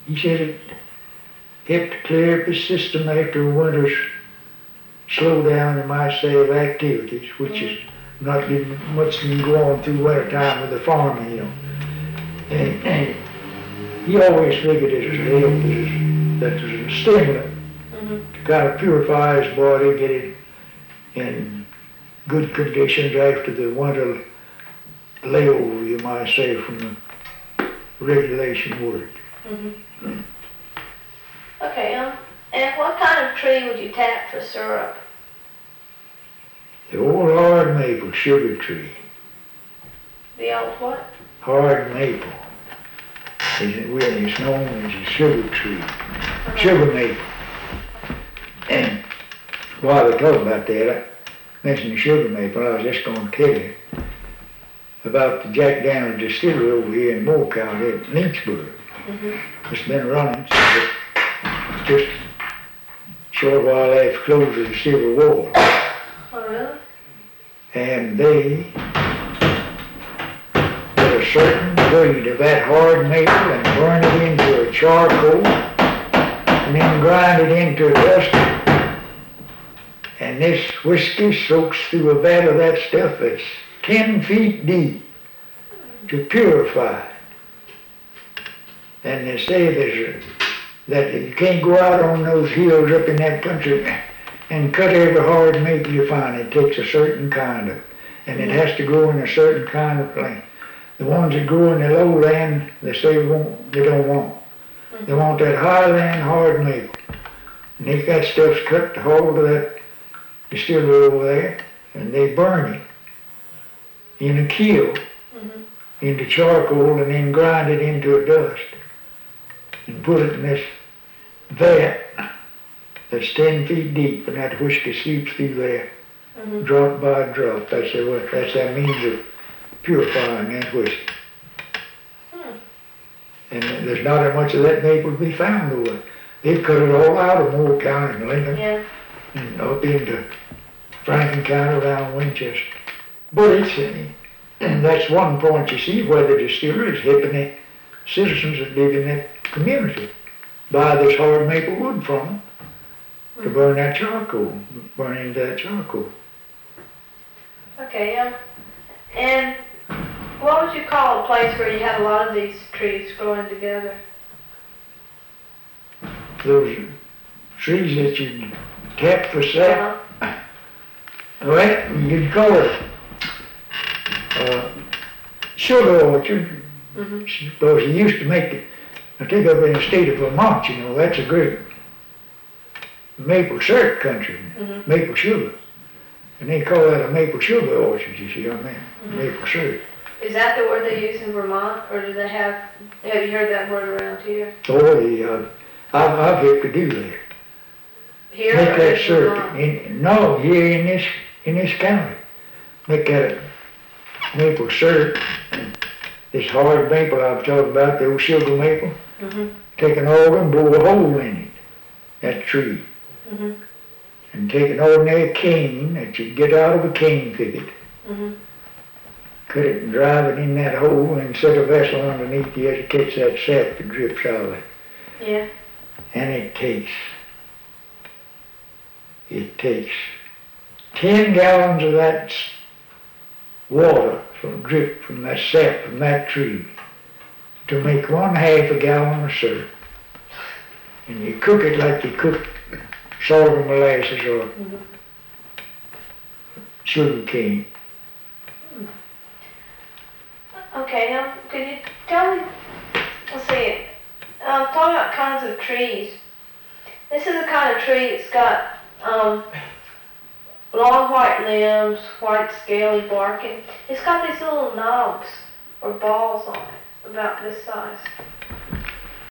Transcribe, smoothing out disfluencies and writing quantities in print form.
he said it helped to clear up his system after winters slow down, you might say, of activities, which is not much can go on through winter time with the farming, you know. And he always figured it as a help, that was a stimulant to kind of purify his body, get it in good conditions after the winter layover, you might say, from the regulation work. Okay, and what kind of tree would you tap for syrup? The old hard maple sugar tree. The old what? Hard maple. It's known as a sugar tree, sugar maple. And while we talk about that, I mentioned the sugar maple, I was just going to tell you about the Jack Daniels distillery over here in Moore County at Lynchburg. It's been running since just a short while after close of the Civil War. Oh, really? And they put a certain breed of that hard maple and burn it into a charcoal and then grind it into a dust. And this whiskey soaks through a vat of that stuff that's 10 feet deep to purify it. And they say that you can't go out on those hills up in that country and cut every hard maple you find. It takes a certain kind of, and it has to grow in a certain kind of land. The ones that grow in the lowland, they say they don't want. They want that highland hard maple. And if that stuff's cut to hold of that distillery over there, and they burn it in a kiln, into charcoal, and then grind it into a dust, and put it in this vat that's 10 feet deep, and that whiskey seeps through there, drop by drop. That's that means of purifying that whiskey. And there's not that much of that maple to be found over. They've cut it all out of Moore County and Lincoln, and up into Franklin County around Winchester. But and that's one point you see where the distillery is helping the citizens that live in that community buy this hard maple wood from them to burn that charcoal, burn into that charcoal. Okay, and what would you call a place where you had a lot of these trees growing together? Those trees that you tap for sap, well, you'd call it sugar orchard. Because he used to make it, I think up in the state of Vermont, you know, that's a great maple syrup country, maple sugar. And they call that a maple sugar orchard, you see what I mean? Maple syrup. Is that the word they use in Vermont, or do they have you heard that word around here? Oh, I've helped to do that. Here make or that in syrup. Vermont? No, here in this county. Make that maple syrup. This hard maple I've talked about, the old sugar maple. Take an organ, bore a hole in it, that tree. And take an ordinary cane that you get out of a cane thicket. Cut it and drive it in that hole and set a vessel underneath you to catch that sap that drips out of it. Yeah. And it takes 10 gallons of that water drip from that sap from that tree to make 1/2 a gallon of syrup. And you cook it like you cook sorghum molasses or sugar cane. Okay, now could you tell me, let's see, talk about kinds of trees. This is a kind of tree that's got long white limbs, white scaly bark, and it's got these little knobs or balls on it, about this size.